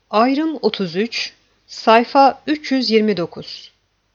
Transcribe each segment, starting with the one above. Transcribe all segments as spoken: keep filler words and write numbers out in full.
Ayrım otuz üç, sayfa üç yüz yirmi dokuz.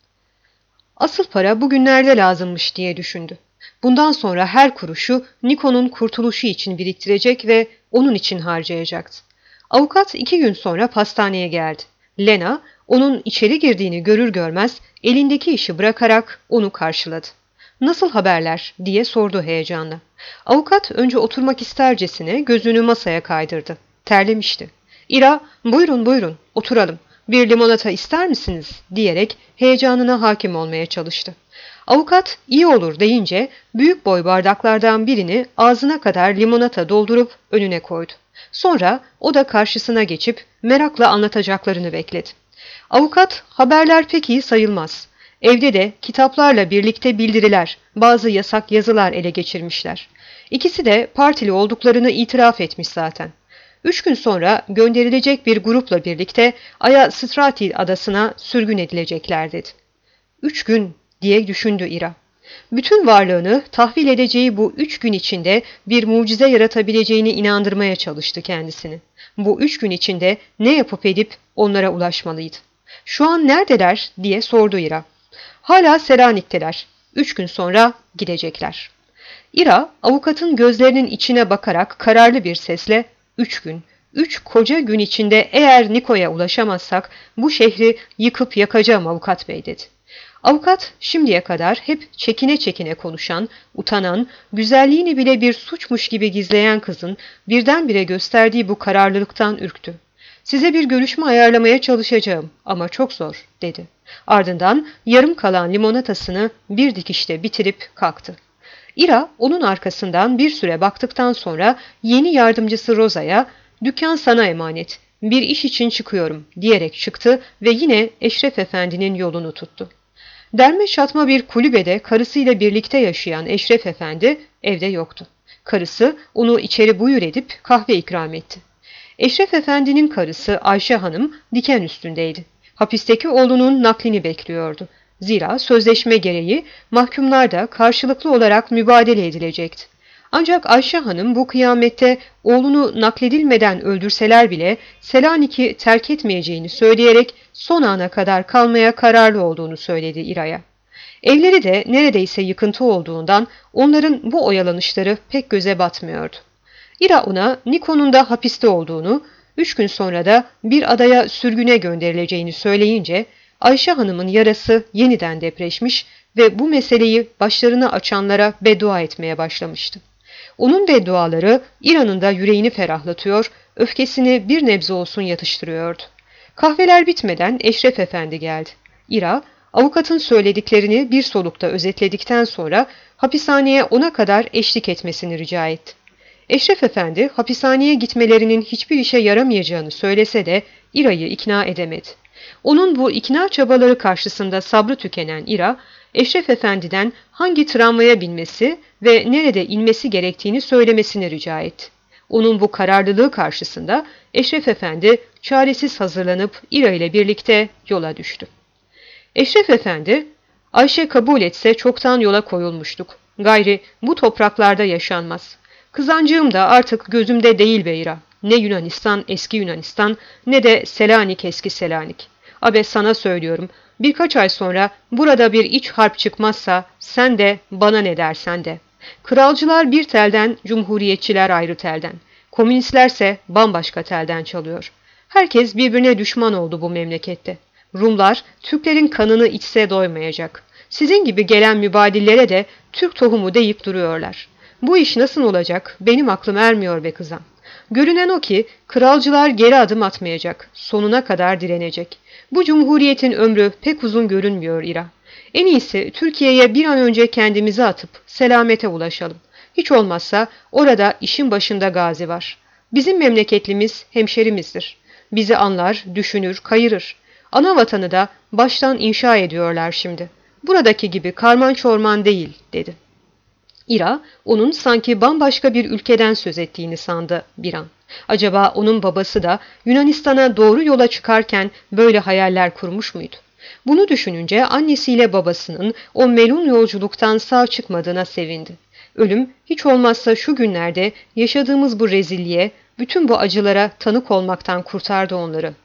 Asıl para bugünlerde lazımmış diye düşündü. Bundan sonra her kuruşu Niko'nun kurtuluşu için biriktirecek ve onun için harcayacaktı. Avukat iki gün sonra pastaneye geldi. Lena, onun içeri girdiğini görür görmez elindeki işi bırakarak onu karşıladı. "Nasıl haberler?" diye sordu heyecanla. Avukat önce oturmak istercesine gözünü masaya kaydırdı. Terlemişti. "İra, buyurun buyurun, oturalım. Bir limonata ister misiniz?" diyerek heyecanına hakim olmaya çalıştı. Avukat iyi olur deyince büyük boy bardaklardan birini ağzına kadar limonata doldurup önüne koydu. Sonra o da karşısına geçip merakla anlatacaklarını bekledi. Avukat, "Haberler pek iyi sayılmaz. Evde de kitaplarla birlikte bildiriler, bazı yasak yazılar ele geçirmişler. İkisi de partili olduklarını itiraf etmiş zaten. Üç gün sonra gönderilecek bir grupla birlikte Aya Strati adasına sürgün edilecekler" dedi. Üç gün diye düşündü İra. Bütün varlığını tahvil edeceği bu üç gün içinde bir mucize yaratabileceğini inandırmaya çalıştı kendisini. Bu üç gün içinde ne yapıp edip onlara ulaşmalıydı. "Şu an neredeler?" diye sordu İra. "Hala Selanik'teler. Üç gün sonra gidecekler." İra, avukatın gözlerinin içine bakarak kararlı bir sesle "Üç gün, üç koca gün içinde eğer Niko'ya ulaşamazsak bu şehri yıkıp yakacağım avukat bey" dedi. Avukat şimdiye kadar hep çekine çekine konuşan, utanan, güzelliğini bile bir suçmuş gibi gizleyen kızın birdenbire gösterdiği bu kararlılıktan ürktü. "Size bir görüşme ayarlamaya çalışacağım ama çok zor" dedi. Ardından yarım kalan limonatasını bir dikişte bitirip kalktı. İra onun arkasından bir süre baktıktan sonra yeni yardımcısı Roza'ya "Dükkan sana emanet, bir iş için çıkıyorum" diyerek çıktı ve yine Eşref Efendi'nin yolunu tuttu. Derme çatma bir kulübede karısıyla birlikte yaşayan Eşref Efendi evde yoktu. Karısı onu içeri buyur edip kahve ikram etti. Eşref Efendi'nin karısı Ayşe Hanım diken üstündeydi. Hapisteki oğlunun naklini bekliyordu. Zira sözleşme gereği mahkumlar da karşılıklı olarak mübadele edilecekti. Ancak Ayşe Hanım bu kıyamette oğlunu nakledilmeden öldürseler bile Selanik'i terk etmeyeceğini söyleyerek son ana kadar kalmaya kararlı olduğunu söyledi İra'ya. Evleri de neredeyse yıkıntı olduğundan onların bu oyalanışları pek göze batmıyordu. İra ona Niko'nun da hapiste olduğunu, üç gün sonra da bir adaya sürgüne gönderileceğini söyleyince Ayşe Hanım'ın yarası yeniden depreşmiş ve bu meseleyi başlarına açanlara beddua etmeye başlamıştı. Onun bedduaları İra'nın da yüreğini ferahlatıyor, öfkesini bir nebze olsun yatıştırıyordu. Kahveler bitmeden Eşref Efendi geldi. İra, avukatın söylediklerini bir solukta özetledikten sonra hapishaneye ona kadar eşlik etmesini rica etti. Eşref Efendi hapishaneye gitmelerinin hiçbir işe yaramayacağını söylese de İra'yı ikna edemedi. Onun bu ikna çabaları karşısında sabrı tükenen İra, Eşref Efendi'den hangi tramvaya binmesi ve nerede inmesi gerektiğini söylemesini rica etti. Onun bu kararlılığı karşısında Eşref Efendi çaresiz hazırlanıp İra ile birlikte yola düştü. Eşref Efendi, "Ayşe kabul etse çoktan yola koyulmuştuk. Gayri bu topraklarda yaşanmaz. Kızancığım da artık gözümde değil be İra. Ne Yunanistan eski Yunanistan ne de Selanik eski Selanik. Abe sana söylüyorum, birkaç ay sonra burada bir iç harp çıkmazsa sen de bana ne dersen de. Kralcılar bir telden, cumhuriyetçiler ayrı telden. Komünistlerse bambaşka telden çalıyor. Herkes birbirine düşman oldu bu memlekette. Rumlar Türklerin kanını içse doymayacak. Sizin gibi gelen mübadillere de Türk tohumu deyip duruyorlar. Bu iş nasıl olacak benim aklım ermiyor be kızım. Görünen o ki kralcılar geri adım atmayacak, sonuna kadar direnecek. Bu cumhuriyetin ömrü pek uzun görünmüyor İra. En iyisi Türkiye'ye bir an önce kendimizi atıp selamete ulaşalım. Hiç olmazsa orada işin başında Gazi var. Bizim memleketlimiz hemşerimizdir. Bizi anlar, düşünür, kayırır. Ana vatanı da baştan inşa ediyorlar şimdi. Buradaki gibi karman çorman değil" dedi. İra, onun sanki bambaşka bir ülkeden söz ettiğini sandı bir an. Acaba onun babası da Yunanistan'a doğru yola çıkarken böyle hayaller kurmuş muydu? Bunu düşününce annesiyle babasının o melun yolculuktan sağ çıkmadığına sevindi. Ölüm hiç olmazsa şu günlerde yaşadığımız bu rezilliğe, bütün bu acılara tanık olmaktan kurtardı onları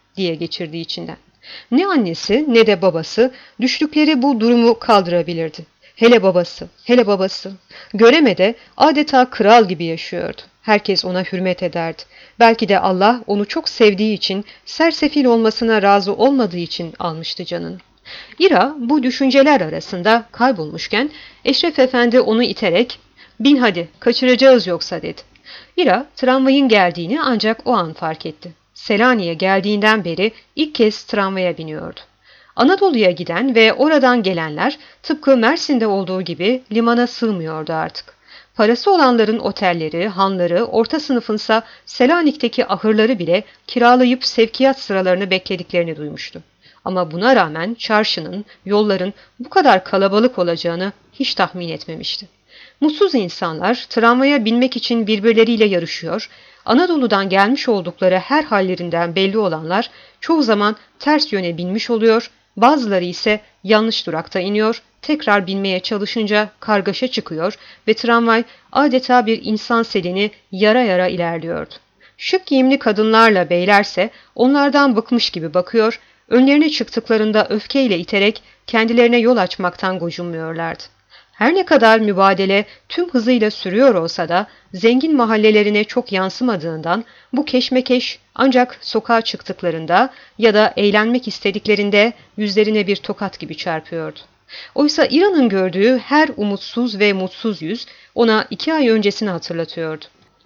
diye geçirdi içinden. Ne annesi ne de babası düştükleri bu durumu kaldırabilirdi. Hele babası, hele babası. Göremede adeta kral gibi yaşıyordu. Herkes ona hürmet ederdi. Belki de Allah onu çok sevdiği için, sersefil olmasına razı olmadığı için almıştı canını. İra bu düşünceler arasında kaybolmuşken Eşref Efendi onu iterek "Bin hadi, kaçıracağız yoksa" dedi. İra tramvayın geldiğini ancak o an fark etti. Selanik'e geldiğinden beri ilk kez tramvaya biniyordu. Anadolu'ya giden ve oradan gelenler tıpkı Mersin'de olduğu gibi limana sığmıyordu artık. Parası olanların otelleri, hanları, orta sınıfınsa Selanik'teki ahırları bile kiralayıp sevkiyat sıralarını beklediklerini duymuştu. Ama buna rağmen çarşının, yolların bu kadar kalabalık olacağını hiç tahmin etmemişti. Mutsuz insanlar tramvaya binmek için birbirleriyle yarışıyor, Anadolu'dan gelmiş oldukları her hallerinden belli olanlar çoğu zaman ters yöne binmiş oluyor, bazıları ise yanlış durakta iniyor, tekrar binmeye çalışınca kargaşa çıkıyor ve tramvay adeta bir insan selini yara yara ilerliyordu. Şık giyimli kadınlarla beylerse onlardan bıkmış gibi bakıyor, önlerine çıktıklarında öfkeyle iterek kendilerine yol açmaktan gocunmuyorlardı. Her ne kadar mübadele tüm hızıyla sürüyor olsa da zengin mahallelerine çok yansımadığından bu keşmekeş ancak sokağa çıktıklarında ya da eğlenmek istediklerinde yüzlerine bir tokat gibi çarpıyordu. Oysa İra'nın gördüğü her umutsuz ve mutsuz yüz ona iki ay öncesini hatırlatıyordu.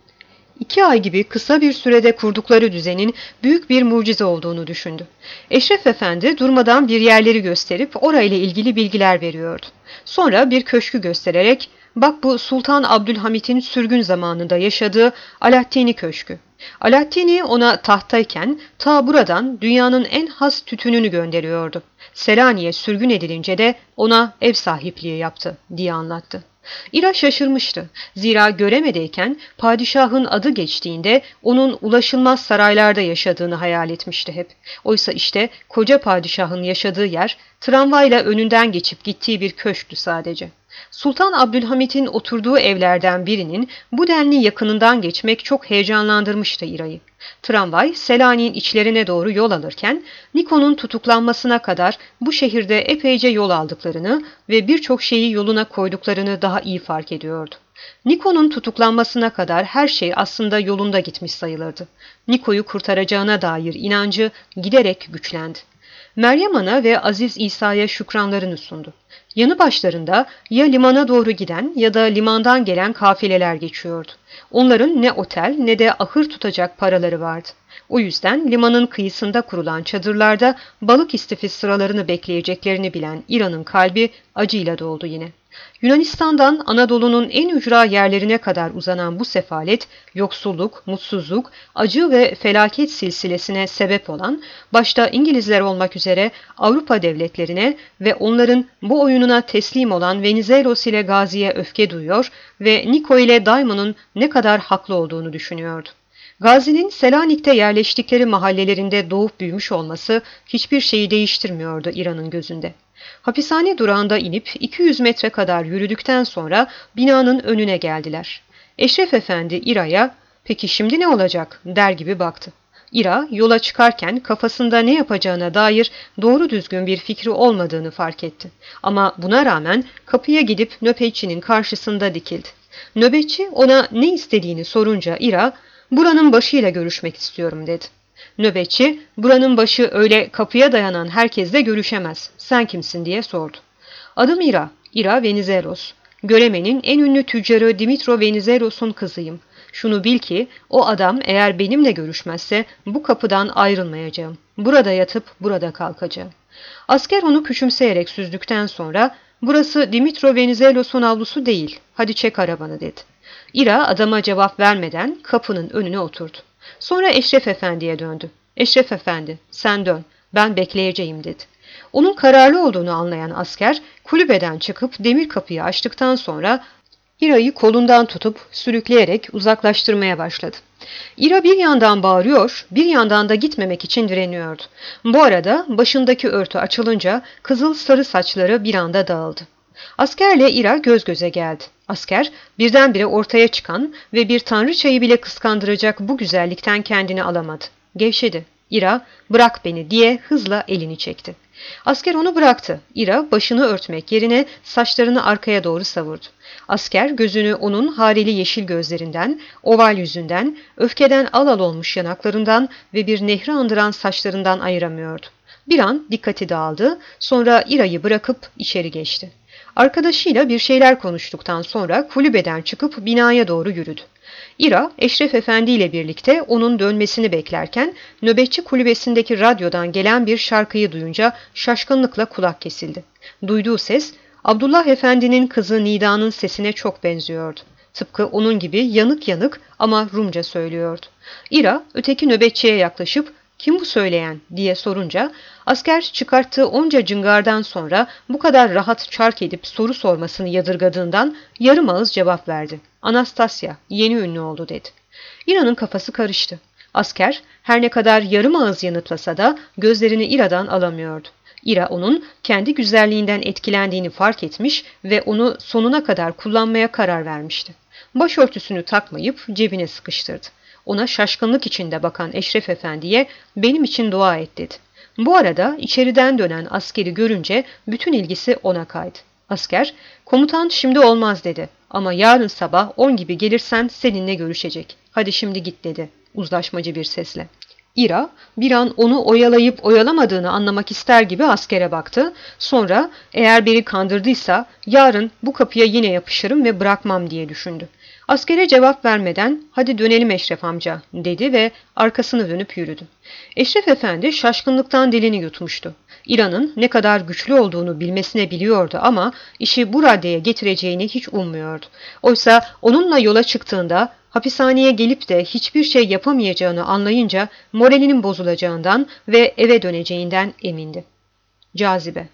İki ay gibi kısa bir sürede kurdukları düzenin büyük bir mucize olduğunu düşündü. Eşref Efendi durmadan bir yerleri gösterip orayla ilgili bilgiler veriyordu. Sonra bir köşkü göstererek "Bak bu Sultan Abdülhamit'in sürgün zamanında yaşadığı Alaaddin'i Köşkü. Alaaddin'i ona tahttayken ta buradan dünyanın en has tütününü gönderiyordu. Selanik'e sürgün edilince de ona ev sahipliği yaptı" diye anlattı. İra şaşırmıştı. Zira göremedeyken padişahın adı geçtiğinde onun ulaşılmaz saraylarda yaşadığını hayal etmişti hep. Oysa işte koca padişahın yaşadığı yer tramvayla önünden geçip gittiği bir köşktü sadece. Sultan Abdülhamit'in oturduğu evlerden birinin bu denli yakınından geçmek çok heyecanlandırmıştı İra'yı. Tramvay Selanik'in içlerine doğru yol alırken Niko'nun tutuklanmasına kadar bu şehirde epeyce yol aldıklarını ve birçok şeyi yoluna koyduklarını daha iyi fark ediyordu. Niko'nun tutuklanmasına kadar her şey aslında yolunda gitmiş sayılırdı. Niko'yu kurtaracağına dair inancı giderek güçlendi. Meryem Ana ve Aziz İsa'ya şükranlarını sundu. Yanı başlarında ya limana doğru giden ya da limandan gelen kafileler geçiyordu. Onların ne otel ne de ahır tutacak paraları vardı. O yüzden limanın kıyısında kurulan çadırlarda balık istifi sıralarını bekleyeceklerini bilen İra'nın kalbi acıyla doldu yine. Yunanistan'dan Anadolu'nun en ücra yerlerine kadar uzanan bu sefalet, yoksulluk, mutsuzluk, acı ve felaket silsilesine sebep olan, başta İngilizler olmak üzere Avrupa devletlerine ve onların bu oyununa teslim olan Venizelos ile Gazi'ye öfke duyuyor ve Niko ile Daimon'un ne kadar haklı olduğunu düşünüyordu. Gazi'nin Selanik'te yerleştikleri mahallelerinde doğup büyümüş olması hiçbir şeyi değiştirmiyordu İra'nın gözünde. Hapishane durağında inip iki yüz metre kadar yürüdükten sonra binanın önüne geldiler. Eşref Efendi İra'ya "Peki şimdi ne olacak?" der gibi baktı. İra yola çıkarken kafasında ne yapacağına dair doğru düzgün bir fikri olmadığını fark etti. Ama buna rağmen kapıya gidip nöbetçinin karşısında dikildi. Nöbetçi ona ne istediğini sorunca İra "Buranın başıyla görüşmek istiyorum" dedi. Nöbetçi, "Buranın başı öyle kapıya dayanan herkesle görüşemez. Sen kimsin?" diye sordu. "Adım İra, İra Venizelos. Göreme'nin en ünlü tüccarı Dimitro Venizelos'un kızıyım. Şunu bil ki o adam eğer benimle görüşmezse bu kapıdan ayrılmayacağım. Burada yatıp burada kalkacağım." Asker onu küçümseyerek süzdükten sonra "Burası Dimitro Venizelos'un avlusu değil. Hadi çek arabanı" dedi. İra adama cevap vermeden kapının önüne oturdu. Sonra Eşref Efendi'ye döndü. "Eşref Efendi, sen dön. Ben bekleyeceğim" dedi. Onun kararlı olduğunu anlayan asker kulübeden çıkıp demir kapıyı açtıktan sonra İra'yı kolundan tutup sürükleyerek uzaklaştırmaya başladı. İra bir yandan bağırıyor, bir yandan da gitmemek için direniyordu. Bu arada başındaki örtü açılınca kızıl sarı saçları bir anda dağıldı. Askerle İra göz göze geldi. Asker birdenbire ortaya çıkan ve bir tanrıçayı bile kıskandıracak bu güzellikten kendini alamadı. Gevşedi. İra, bırak beni diye hızla elini çekti. Asker onu bıraktı. İra başını örtmek yerine saçlarını arkaya doğru savurdu. Asker gözünü onun hareli yeşil gözlerinden, oval yüzünden, öfkeden al al olmuş yanaklarından ve bir nehri andıran saçlarından ayıramıyordu. Bir an dikkati dağıldı, sonra İra'yı bırakıp içeri geçti. Arkadaşıyla bir şeyler konuştuktan sonra kulübeden çıkıp binaya doğru yürüdü. İra, Eşref Efendi ile birlikte onun dönmesini beklerken nöbetçi kulübesindeki radyodan gelen bir şarkıyı duyunca şaşkınlıkla kulak kesildi. Duyduğu ses, Abdullah Efendi'nin kızı Nida'nın sesine çok benziyordu. Tıpkı onun gibi yanık yanık ama Rumca söylüyordu. İra, öteki nöbetçiye yaklaşıp, "Kim bu söyleyen?" diye sorunca, asker çıkarttığı onca cıngardan sonra bu kadar rahat çark edip soru sormasını yadırgadığından yarım ağız cevap verdi. "Anastasya, yeni ünlü oldu," dedi. İra'nın kafası karıştı. Asker her ne kadar yarım ağız yanıtlasa da gözlerini İra'dan alamıyordu. İra onun kendi güzelliğinden etkilendiğini fark etmiş ve onu sonuna kadar kullanmaya karar vermişti. Başörtüsünü takmayıp cebine sıkıştırdı. Ona şaşkınlık içinde bakan Eşref Efendi'ye "Benim için dua et," dedi. Bu arada içeriden dönen askeri görünce bütün ilgisi ona kaydı. Asker, "Komutan şimdi olmaz," dedi. "Ama yarın sabah on gibi gelirsen seninle görüşecek. Hadi şimdi git," dedi uzlaşmacı bir sesle. İra bir an onu oyalayıp oyalamadığını anlamak ister gibi askere baktı. Sonra eğer beni kandırdıysa yarın bu kapıya yine yapışırım ve bırakmam diye düşündü. Askere cevap vermeden "Hadi dönelim Eşref amca," dedi ve arkasını dönüp yürüdü. Eşref Efendi şaşkınlıktan dilini yutmuştu. İra'nın ne kadar güçlü olduğunu bilmesine biliyordu ama işi bu raddeye getireceğini hiç ummuyordu. Oysa onunla yola çıktığında hapishaneye gelip de hiçbir şey yapamayacağını anlayınca moralinin bozulacağından ve eve döneceğinden emindi. Cazibe.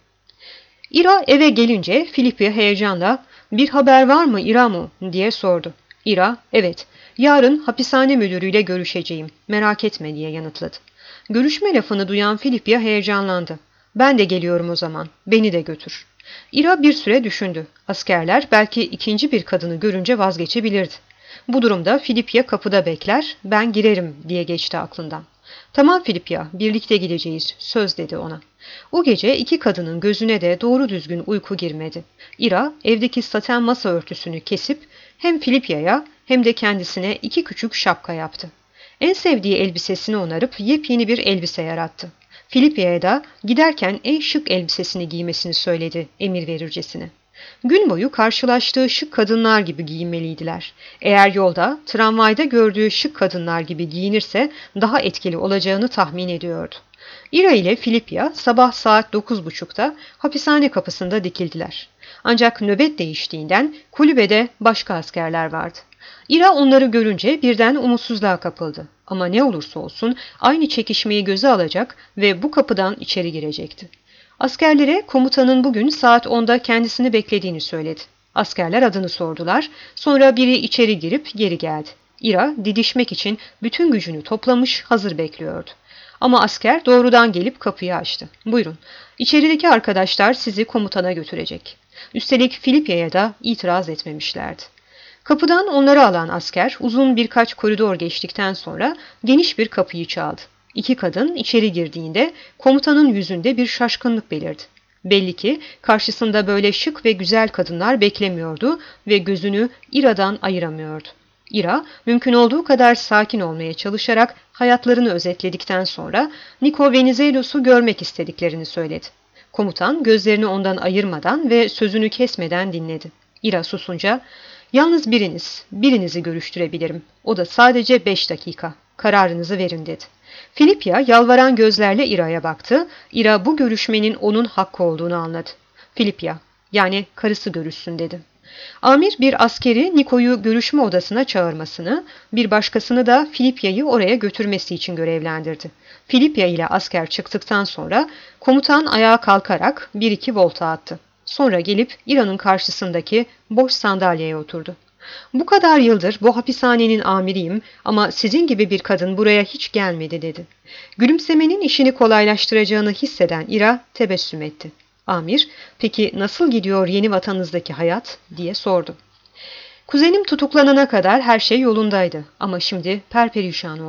İra eve gelince Filipya heyecanla "Bir haber var mı İramu?" diye sordu. İra, "Evet, yarın hapishane müdürüyle görüşeceğim, merak etme," diye yanıtladı. Görüşme lafını duyan Filipya heyecanlandı. "Ben de geliyorum o zaman, beni de götür." İra bir süre düşündü. Askerler belki ikinci bir kadını görünce vazgeçebilirdi. Bu durumda Filipya kapıda bekler, "Ben girerim," diye geçti aklından. "Tamam Filipya, birlikte gideceğiz," söz dedi ona. O gece iki kadının gözüne de doğru düzgün uyku girmedi. İra evdeki saten masa örtüsünü kesip hem Filipya'ya hem de kendisine iki küçük şapka yaptı. En sevdiği elbisesini onarıp yepyeni bir elbise yarattı. Filipya'ya da giderken en şık elbisesini giymesini söyledi emir verircesine. Gün boyu karşılaştığı şık kadınlar gibi giyinmeliydiler. Eğer yolda, tramvayda gördüğü şık kadınlar gibi giyinirse daha etkili olacağını tahmin ediyordu. İra ile Filipya sabah saat dokuz buçukta hapishane kapısında dikildiler. Ancak nöbet değiştiğinden kulübede başka askerler vardı. İra onları görünce birden umutsuzluğa kapıldı. Ama ne olursa olsun aynı çekişmeyi göze alacak ve bu kapıdan içeri girecekti. Askerlere komutanın bugün saat onda kendisini beklediğini söyledi. Askerler adını sordular. Sonra biri içeri girip geri geldi. İra didişmek için bütün gücünü toplamış hazır bekliyordu. Ama asker doğrudan gelip kapıyı açtı. "Buyurun, içerideki arkadaşlar sizi komutana götürecek." Üstelik Filipya'ya da itiraz etmemişlerdi. Kapıdan onları alan asker uzun birkaç koridor geçtikten sonra geniş bir kapıyı çaldı. İki kadın içeri girdiğinde komutanın yüzünde bir şaşkınlık belirdi. Belli ki karşısında böyle şık ve güzel kadınlar beklemiyordu ve gözünü İra'dan ayıramıyordu. İra mümkün olduğu kadar sakin olmaya çalışarak hayatlarını özetledikten sonra Niko Venizelos'u görmek istediklerini söyledi. Komutan gözlerini ondan ayırmadan ve sözünü kesmeden dinledi. İra susunca "Yalnız biriniz, birinizi görüştürebilirim. O da sadece beş dakika. Kararınızı verin," dedi. Filipya yalvaran gözlerle İra'ya baktı. İra bu görüşmenin onun hakkı olduğunu anladı. Filipya, yani karısı görüşsün dedi. Amir bir askeri Niko'yu görüşme odasına çağırmasını, bir başkasını da Filipya'yı oraya götürmesi için görevlendirdi. Filipya ile asker çıktıktan sonra komutan ayağa kalkarak bir iki volta attı. Sonra gelip İra'nın karşısındaki boş sandalyeye oturdu. "Bu kadar yıldır bu hapishanenin amiriyim ama sizin gibi bir kadın buraya hiç gelmedi," dedi. Gülümsemenin işini kolaylaştıracağını hisseden İra tebessüm etti. Amir, "Peki nasıl gidiyor yeni vatanınızdaki hayat?" diye sordu. "Kuzenim tutuklanana kadar her şey yolundaydı ama şimdi perperişan olduk.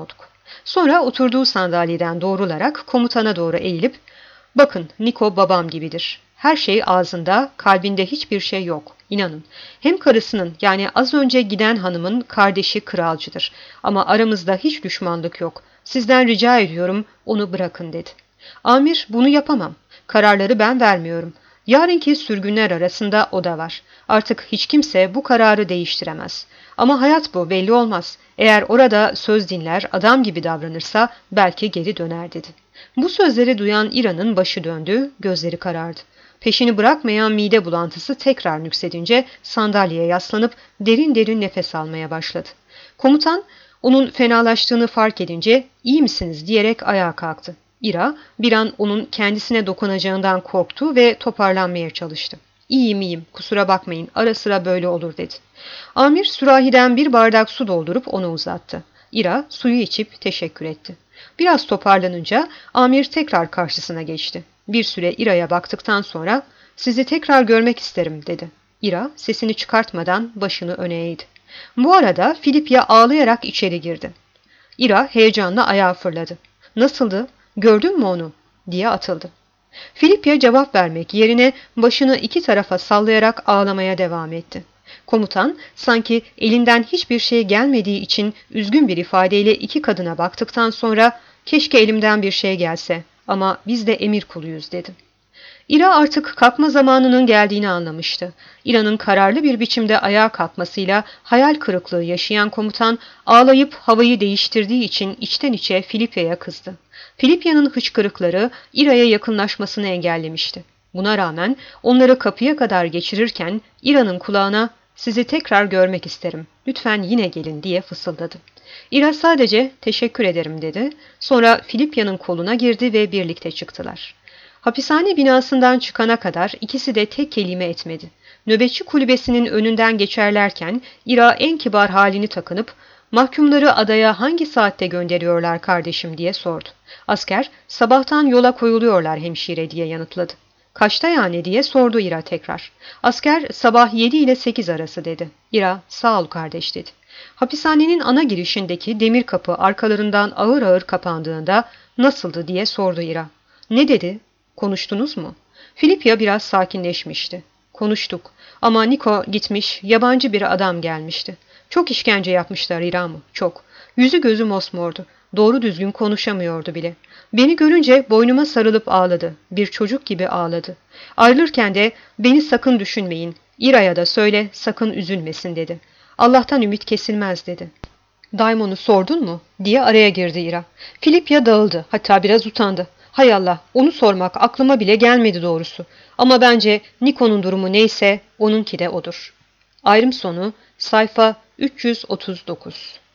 Sonra oturduğu sandalyeden doğrularak komutana doğru eğilip "Bakın, Niko babam gibidir. Her şey ağzında, kalbinde hiçbir şey yok. İnanın. Hem karısının, yani az önce giden hanımın kardeşi kralcıdır. Ama aramızda hiç düşmanlık yok. Sizden rica ediyorum, onu bırakın," dedi. Amir, "Bunu yapamam. Kararları ben vermiyorum. Yarınki sürgünler arasında o da var. Artık hiç kimse bu kararı değiştiremez. Ama hayat bu, belli olmaz. Eğer orada söz dinler, adam gibi davranırsa belki geri döner," dedi. Bu sözleri duyan İra'nın başı döndü, gözleri karardı. Peşini bırakmayan mide bulantısı tekrar nüksedince sandalyeye yaslanıp derin derin nefes almaya başladı. Komutan onun fenalaştığını fark edince "İyi misiniz?" diyerek ayağa kalktı. İra bir an onun kendisine dokunacağından korktu ve toparlanmaya çalıştı. "İyiyim iyiyim, kusura bakmayın, ara sıra böyle olur," dedi. Amir sürahiden bir bardak su doldurup onu uzattı. İra suyu içip teşekkür etti. Biraz toparlanınca amir tekrar karşısına geçti. Bir süre İra'ya baktıktan sonra "Sizi tekrar görmek isterim," dedi. İra sesini çıkartmadan başını öne eğdi. Bu arada Filipya ağlayarak içeri girdi. İra heyecanla ayağa fırladı. "Nasıldı? Gördün mü onu?" diye atıldı. Filipya cevap vermek yerine başını iki tarafa sallayarak ağlamaya devam etti. Komutan sanki elinden hiçbir şey gelmediği için üzgün bir ifadeyle iki kadına baktıktan sonra "Keşke elimden bir şey gelse ama biz de emir kuluyuz," dedi. İra artık kalkma zamanının geldiğini anlamıştı. İra'nın kararlı bir biçimde ayağa kalkmasıyla hayal kırıklığı yaşayan komutan ağlayıp havayı değiştirdiği için içten içe Filipya'ya kızdı. Filipya'nın hıçkırıkları İra'ya yakınlaşmasını engellemişti. Buna rağmen onları kapıya kadar geçirirken İra'nın kulağına "Sizi tekrar görmek isterim, lütfen yine gelin," diye fısıldadı. İra sadece "Teşekkür ederim," dedi. Sonra Filipya'nın koluna girdi ve birlikte çıktılar. Hapishane binasından çıkana kadar ikisi de tek kelime etmedi. Nöbetçi kulübesinin önünden geçerlerken İra en kibar halini takınıp "Mahkumları adaya hangi saatte gönderiyorlar kardeşim?" diye sordu. Asker "Sabahtan yola koyuluyorlar hemşire," diye yanıtladı. "Kaçta yani?" diye sordu İra tekrar. Asker "Sabah yedi ile sekiz arası," dedi. İra "Sağ ol kardeş," dedi. Hapishanenin ana girişindeki demir kapı arkalarından ağır ağır kapandığında "Nasıldı?" diye sordu İra. "Ne dedi? Konuştunuz mu?" Filipya biraz sakinleşmişti. "Konuştuk ama Niko gitmiş, yabancı bir adam gelmişti. Çok işkence yapmışlar İram'ı, çok. Yüzü gözü mosmordu. Doğru düzgün konuşamıyordu bile. Beni görünce boynuma sarılıp ağladı. Bir çocuk gibi ağladı. Ayrılırken de beni sakın düşünmeyin. İra'ya da söyle sakın üzülmesin," dedi. "Allah'tan ümit kesilmez," dedi. "Daimon'u sordun mu?" diye araya girdi İra. Filipya dağıldı, hatta biraz utandı. "Hay Allah, onu sormak aklıma bile gelmedi doğrusu. Ama bence Niko'nun durumu neyse onunki de odur." Ayrım sonu sayfa üç yüz otuz dokuz.